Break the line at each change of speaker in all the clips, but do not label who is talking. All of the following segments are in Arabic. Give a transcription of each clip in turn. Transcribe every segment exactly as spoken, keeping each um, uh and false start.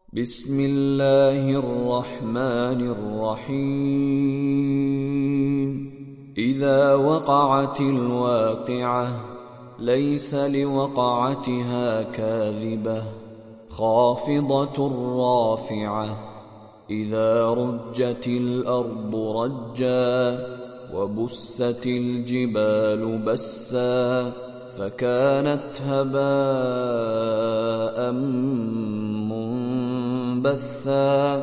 بسم الله الرحمن الرحيم إذا وقعت الواقعة ليس لوقعتها كاذبة خافضة رافعة إذا رجت الأرض رجا وبست الجبال بسا فكانت هباء منبثا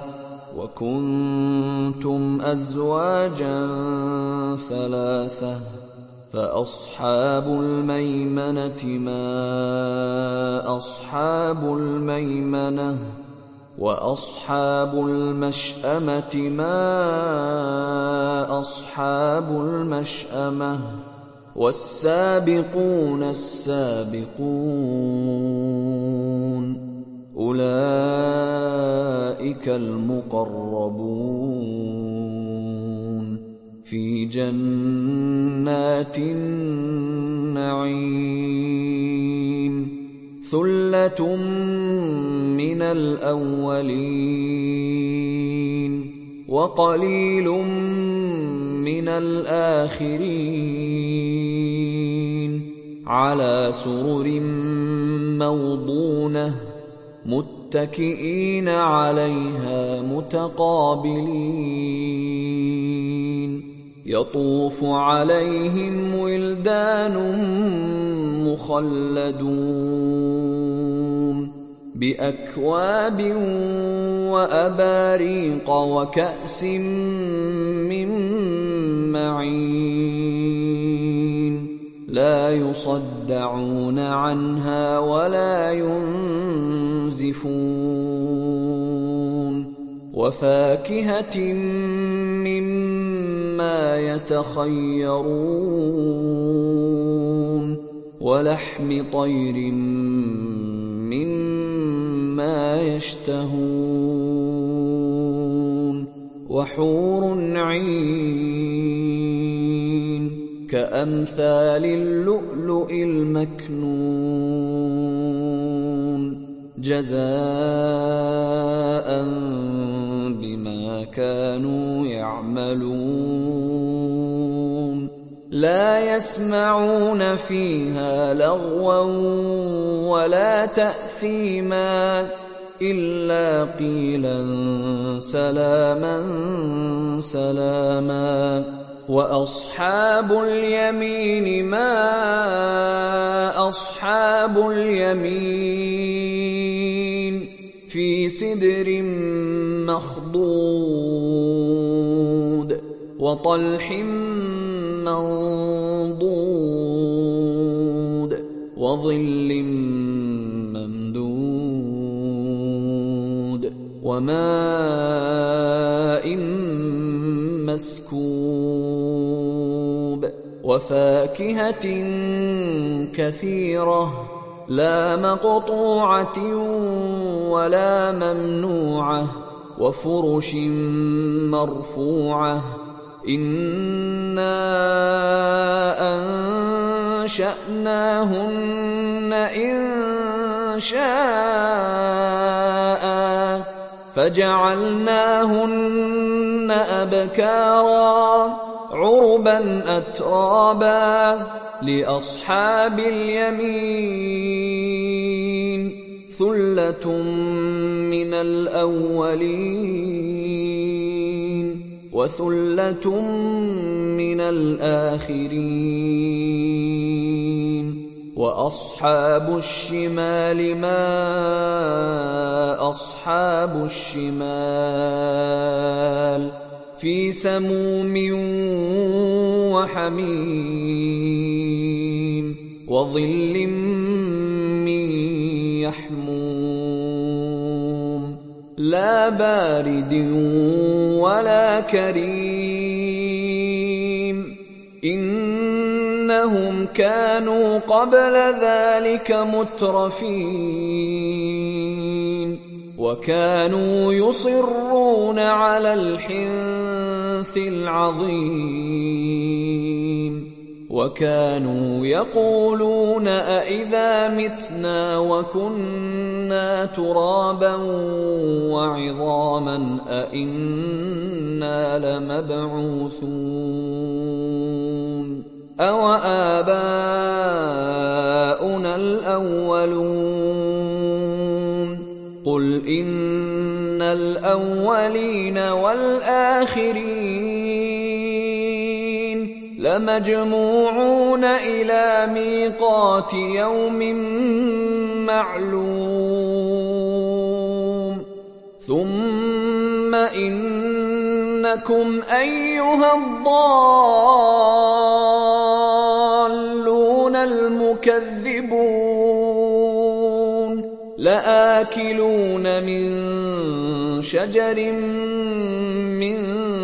وكنتم أزواجا ثلاثة فأصحاب الميمنة ما أصحاب الميمنة وأصحاب المشأمة ما أصحاب المشأمة والسابقون السابقون أولئك المقربون في جنات النعيم ثلة من الأولين وقليل من الآخرين على سرر موضونة متكئين عليها متقابلين يطوف عليهم ولدان مخلدون بأكواب وأباريق وكأس من معين لا يصدعون عنها ولا ينزفون وفاكهة مما يتخيرون ولحم طير مما يشتهون وحور عين كأمثال اللؤلؤ المكنون جزاء بما كانوا يعملون لا يسمعون فيها لغوا ولا تأثيما إلا قيلا سلاما سلاما وأصحاب اليمين ما أصحاب اليمين في سدر مخضود وطلح منضود وظل ممدود وماء مسكوب وفاكهة كثيرة لا مقطوعة ولا ممنوعة وفرش مرفوعة إنا أنشأناهن إن شاء فجعلناهن أبكارا عربا أترابا لأصحاب اليمين ثلة من الأولين وثلة من الآخرين وأصحاب الشمال ما أصحاب الشمال في سموم وحميم وظل من يحموم لا بارد ولا كريم إنهم كانوا قبل ذلك مترفين وكانوا يصرون على الحنث العظيم وكانوا يقولون أإذا متنا وكنا ترابا وعظاما أإنا لمبعوثون أوآباؤنا الأولون قل إن الأولين والآخرين لمجموعون إلى ميقات يوم معلوم ثم إنكم أيها الضالون المكذبون لآكلون من شجر من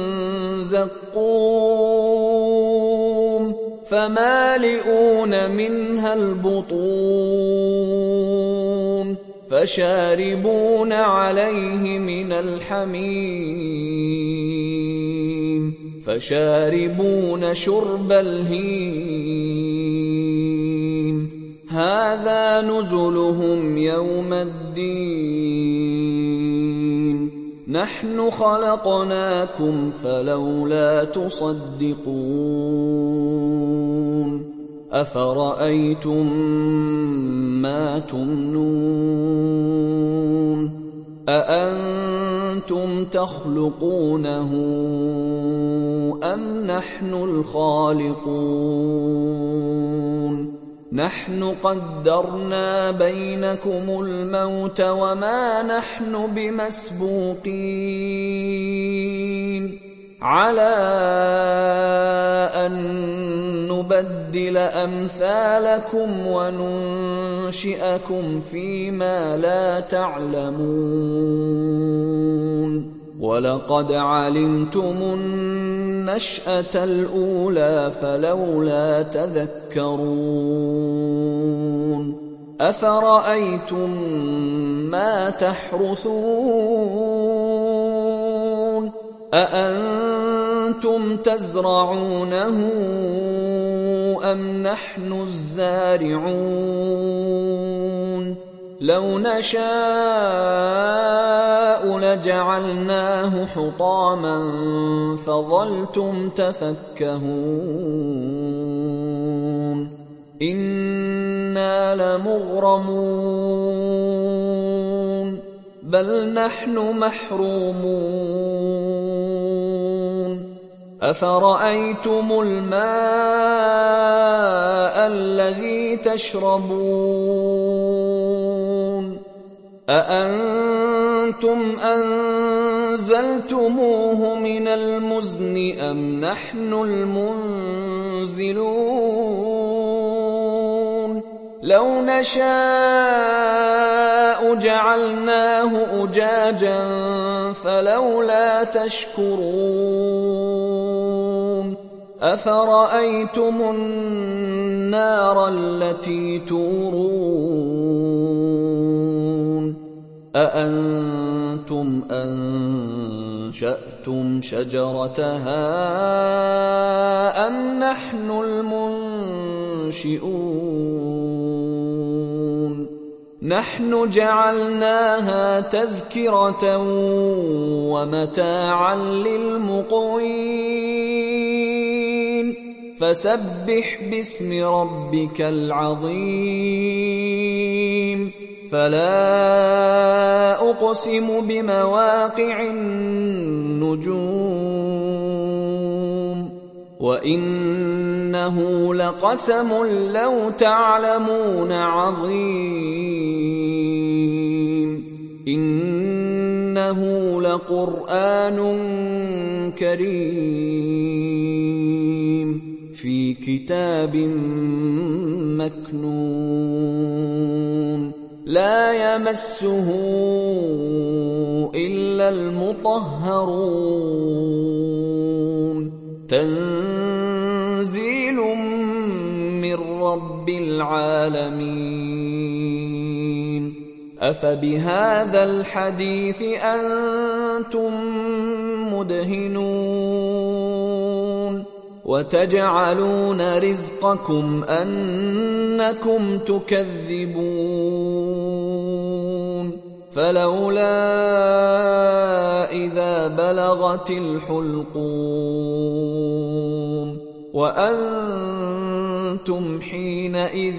زقوم فمالئون منها البطون فشاربون عليه من الحميم فشاربون شرب الهيم هذا نزلهم يوم الدين نحن خلقناكم فلولا تصدقون أفرأيتم ما تمنون أأنتم تخلقونه أم نحن الخالقون نحن قدرنا بينكم الموت وما نحن بمسبوقين على أن نبدل أمثالكم وننشئكم فيما لا تعلمون ولقد علمتم النشأة الأولى فلولا تذكرون أفرأيتم ما تحرثون أأنتم تزرعونه أم نحن الزارعون لو نشاء لجعلناه حطاما فظلتم تفكهون إنا لمغرمون بل نحن محرومون أفرأيتم الماء الذي تشربون أأنتم أنزلتموه من المزن أم نحن المنزلون لو نشاء جعلناه أجاجا فلولا تشكرون أفرأيتم النار التي تورون أأنتم أنشأتم شجرتها أم نحن المنشئون نحن جعلناها تذكرة ومتاعا للمقوين فسبح باسم ربك العظيم فلا أقسم بمواقع النجوم وإنه لقسم لو تعلمون عظيم إنه لقرآن كريم في كتاب مكنون لا يمسه إلا المطهرون تنزيل من رب العالمين أفبهذا الحديث أنتم مدهنون وتجعلون رزقكم أنكم تكذبون فلولا إذا بلغت الحلقوم وأنتم حينئذ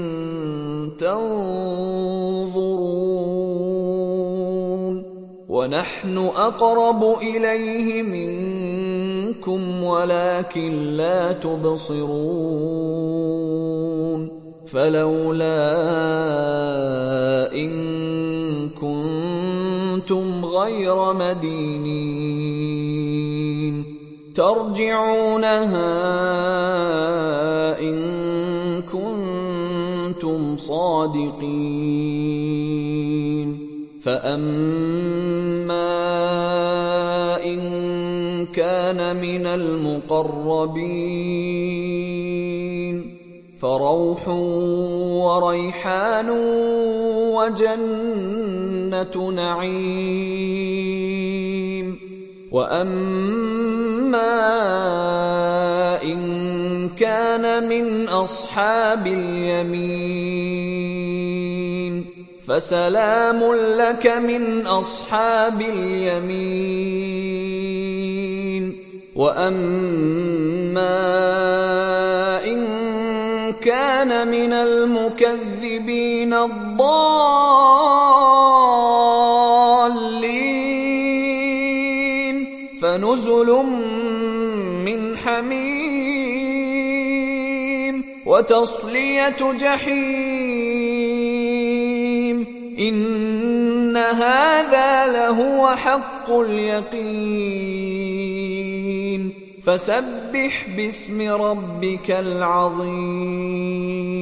تنظرون ونحن أقرب إليه منكم ولكن لا تبصرون فلولا إن كنتم غير مدينين ترجعونها إن كنتم صادقين فأما إن كان من المقربين فروح وريحان وجنة نعيم وأما إن كان من أصحاب اليمين فسلام لك من أصحاب اليمين وأما إن كان من المكذبين الضالين فنزل من حميم وتصلية جحيم إن هذا لهو حق اليقين فسبح باسم ربك العظيم